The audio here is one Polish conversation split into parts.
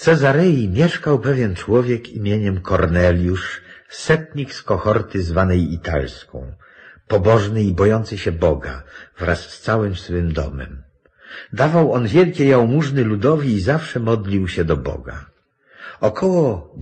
Cezarei mieszkał pewien człowiek imieniem Korneliusz, setnik z kohorty zwanej Italską, pobożny i bojący się Boga wraz z całym swym domem. Dawał on wielkie jałmużny ludowi i zawsze modlił się do Boga. Około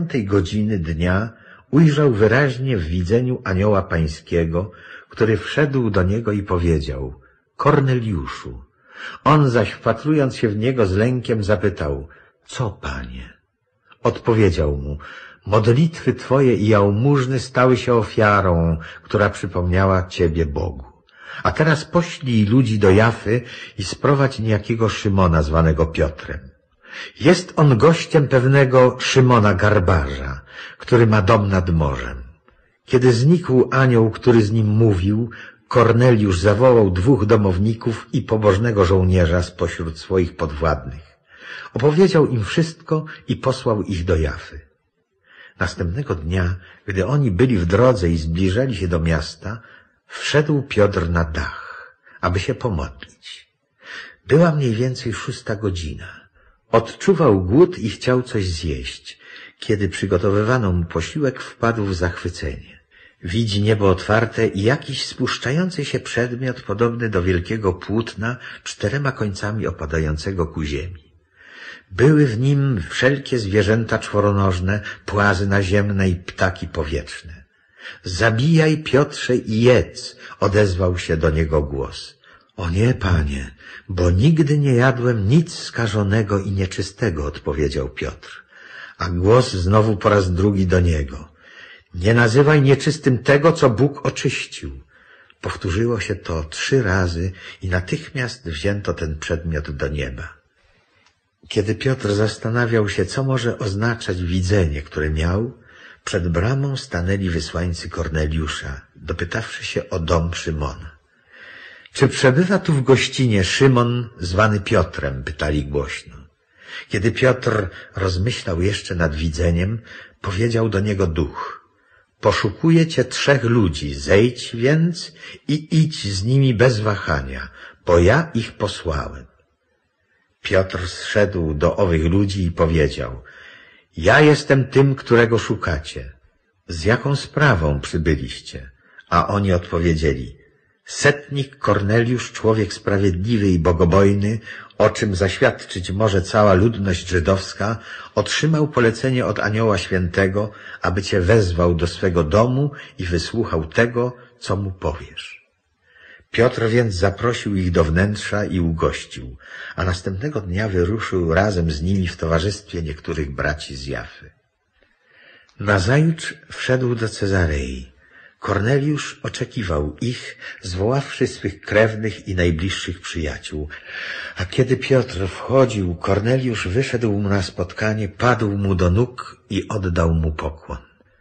9:00 dnia ujrzał wyraźnie w widzeniu anioła pańskiego, który wszedł do niego i powiedział: Korneliuszu. On zaś, wpatrując się w niego z lękiem, zapytał: co, Panie? Odpowiedział mu: modlitwy Twoje i jałmużny stały się ofiarą, która przypomniała Ciebie Bogu. A teraz poślij ludzi do Jafy i sprowadź niejakiego Szymona zwanego Piotrem. Jest on gościem pewnego Szymona Garbarza, który ma dom nad morzem. Kiedy znikł anioł, który z nim mówił, Korneliusz zawołał 2 domowników i pobożnego żołnierza spośród swoich podwładnych. Opowiedział im wszystko i posłał ich do Jafy. Następnego dnia, gdy oni byli w drodze i zbliżali się do miasta, wszedł Piotr na dach, aby się pomodlić. Była mniej więcej 6:00. Odczuwał głód i chciał coś zjeść. Kiedy przygotowywano mu posiłek, wpadł w zachwycenie. Widzi niebo otwarte i jakiś spuszczający się przedmiot podobny do wielkiego płótna 4 końcami opadającego ku ziemi. Były w nim wszelkie zwierzęta czworonożne, płazy naziemne i ptaki powietrzne. Zabijaj, Piotrze, i jedz, odezwał się do niego głos. O nie, Panie, bo nigdy nie jadłem nic skażonego i nieczystego, odpowiedział Piotr. A głos znowu po raz drugi do niego. Nie nazywaj nieczystym tego, co Bóg oczyścił. Powtórzyło się to 3 razy i natychmiast wzięto ten przedmiot do nieba. Kiedy Piotr zastanawiał się, co może oznaczać widzenie, które miał, przed bramą stanęli wysłańcy Korneliusza, dopytawszy się o dom Szymona. Czy przebywa tu w gościnie Szymon zwany Piotrem? Pytali głośno. Kiedy Piotr rozmyślał jeszcze nad widzeniem, powiedział do niego duch. Poszukuje cię 3 ludzi, zejdź więc i idź z nimi bez wahania, bo ja ich posłałem. Piotr zszedł do owych ludzi i powiedział: ja jestem tym, którego szukacie. Z jaką sprawą przybyliście? A oni odpowiedzieli: setnik Korneliusz, człowiek sprawiedliwy i bogobojny, o czym zaświadczyć może cała ludność żydowska, otrzymał polecenie od Anioła Świętego, aby cię wezwał do swego domu i wysłuchał tego, co mu powiesz. Piotr więc zaprosił ich do wnętrza i ugościł, a następnego dnia wyruszył razem z nimi w towarzystwie niektórych braci z Jafy. Nazajutrz wszedł do Cezarei. Korneliusz oczekiwał ich, zwoławszy swych krewnych i najbliższych przyjaciół. A kiedy Piotr wchodził, Korneliusz wyszedł mu na spotkanie, padł mu do nóg i oddał mu pokłon.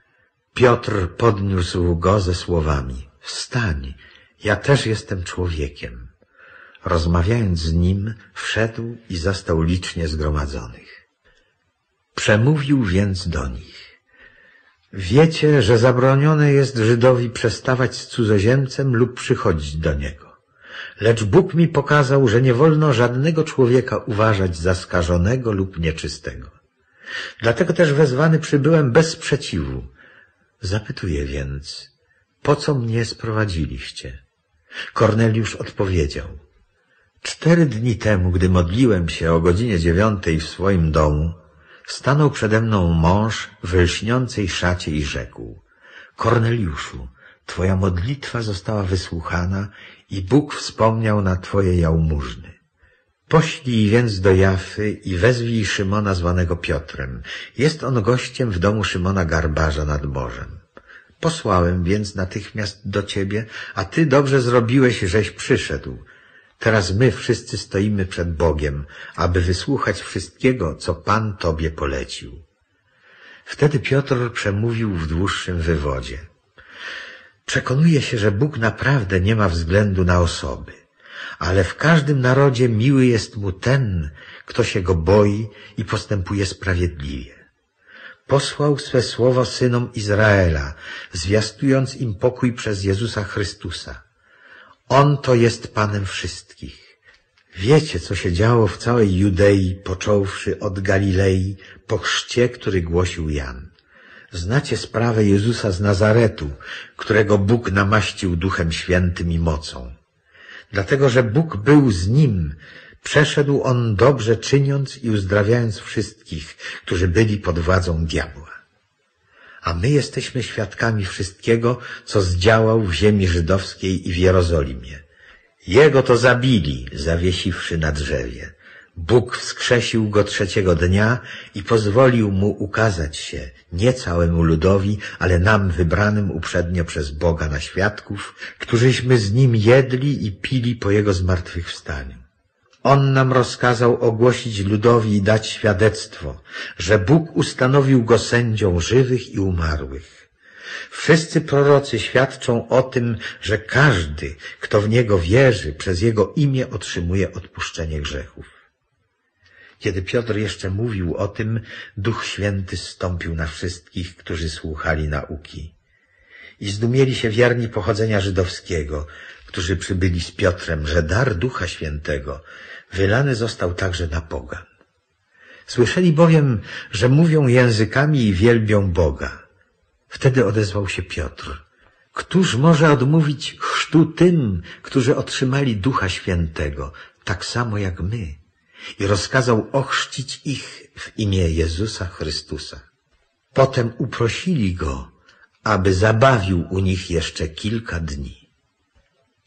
Piotr podniósł go ze słowami: wstań, ja też jestem człowiekiem. Rozmawiając z nim, wszedł i zastał licznie zgromadzonych. Przemówił więc do nich: wiecie, że zabronione jest Żydowi przestawać z cudzoziemcem lub przychodzić do niego. Lecz Bóg mi pokazał, że nie wolno żadnego człowieka uważać za skażonego lub nieczystego. Dlatego też wezwany przybyłem bez sprzeciwu. Zapytuję więc, po co mnie sprowadziliście? Korneliusz odpowiedział: 4 dni temu, gdy modliłem się o godzinie 9:00 w swoim domu, stanął przede mną mąż w lśniącej szacie i rzekł: Korneliuszu, twoja modlitwa została wysłuchana i Bóg wspomniał na twoje jałmużny. Poślij więc do Jafy i wezwij Szymona zwanego Piotrem. Jest on gościem w domu Szymona Garbarza nad morzem. Posłałem więc natychmiast do ciebie, a ty dobrze zrobiłeś, żeś przyszedł. Teraz my wszyscy stoimy przed Bogiem, aby wysłuchać wszystkiego, co Pan tobie polecił. Wtedy Piotr przemówił w dłuższym wywodzie. Przekonuję się, że Bóg naprawdę nie ma względu na osoby, ale w każdym narodzie miły jest mu ten, kto się go boi i postępuje sprawiedliwie. Posłał swe słowo synom Izraela, zwiastując im pokój przez Jezusa Chrystusa. On to jest Panem wszystkich. Wiecie, co się działo w całej Judei, począwszy od Galilei, po chrzcie, który głosił Jan. Znacie sprawę Jezusa z Nazaretu, którego Bóg namaścił Duchem Świętym i mocą. Dlatego, że Bóg był z nim, przeszedł on dobrze czyniąc i uzdrawiając wszystkich, którzy byli pod władzą diabła. A my jesteśmy świadkami wszystkiego, co zdziałał w ziemi żydowskiej i w Jerozolimie. Jego to zabili, zawiesiwszy na drzewie. Bóg wskrzesił go 3. dnia i pozwolił mu ukazać się, nie całemu ludowi, ale nam wybranym uprzednio przez Boga na świadków, którzyśmy z nim jedli i pili po jego zmartwychwstaniu. On nam rozkazał ogłosić ludowi i dać świadectwo, że Bóg ustanowił go sędzią żywych i umarłych. Wszyscy prorocy świadczą o tym, że każdy, kto w Niego wierzy, przez Jego imię otrzymuje odpuszczenie grzechów. Kiedy Piotr jeszcze mówił o tym, Duch Święty zstąpił na wszystkich, którzy słuchali nauki. I zdumieli się wierni pochodzenia żydowskiego, którzy przybyli z Piotrem, że dar Ducha Świętego wylany został także na pogan. Słyszeli bowiem, że mówią językami i wielbią Boga. Wtedy odezwał się Piotr. Któż może odmówić chrztu tym, którzy otrzymali Ducha Świętego, tak samo jak my? I rozkazał ochrzcić ich w imię Jezusa Chrystusa. Potem uprosili go, aby zabawił u nich jeszcze kilka dni.